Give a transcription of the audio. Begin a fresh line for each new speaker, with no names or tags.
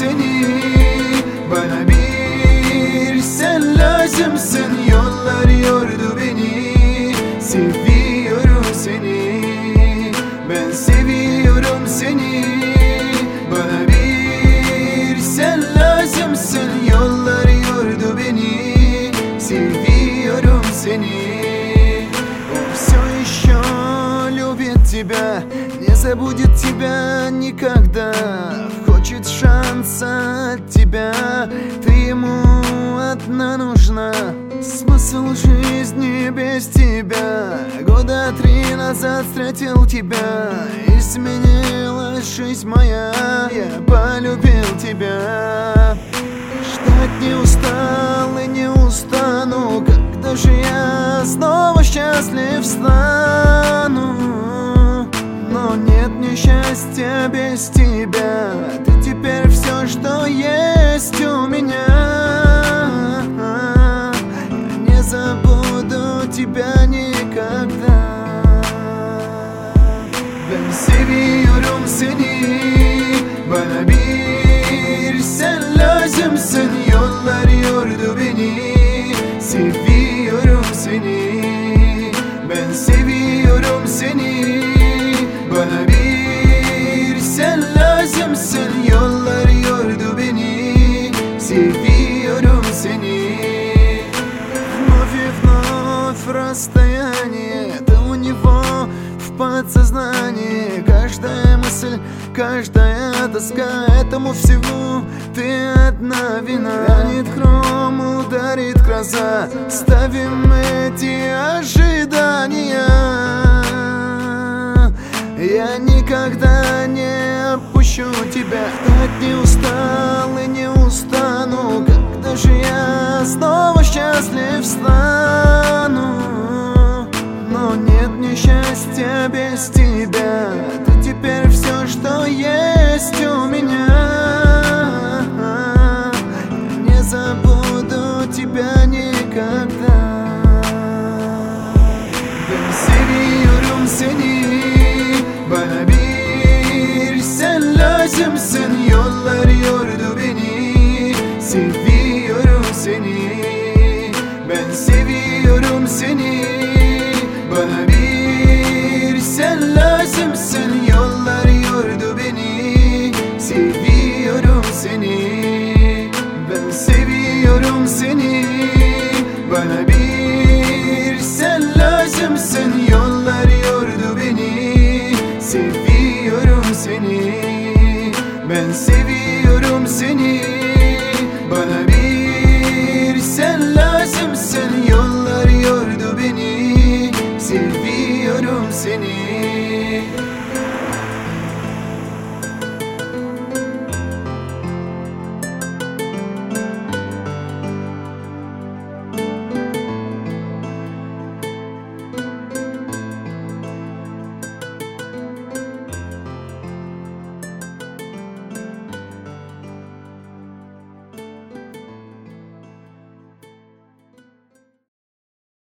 seni. Bana bir sen lazımsın, yollar yordu beni. Seviyorum seni, ben seviyorum seni. Bana bir sen lazımsın, yollar yordu beni. Seviyorum seni. Он все еще любит тебя, не забудет тебя никогда. Хочет шанса от тебя, ты ему одна нужна. Смысл жизни без тебя, года 3 назад встретил тебя. Изменилась жизнь моя, я полюбил тебя. Ждать не устал и не устану, когда же я снова счастлив стану. Но нет мне счастья без тебя, ты теперь все, что есть у меня. Я не забуду тебя никогда. Ben seviyorum seni, bana bir sen lazımsın, yollar yordu beni. Seviyorum seni, ben seviyorum seni. Bana bir sen lazımsın, yollar yordu beni. Seviyorum seni. Вновь и вновь расстояние, это у него в подсознании. Каждая мысль, каждая тоска, этому всему ты одна вина. Ранит хром, ударит гроза, ставим эти ожидания. Я никогда не отпущу тебя. Ждать не устал и не устану, когда же я снова счастлив стану. Но нет мне счастья без тебя,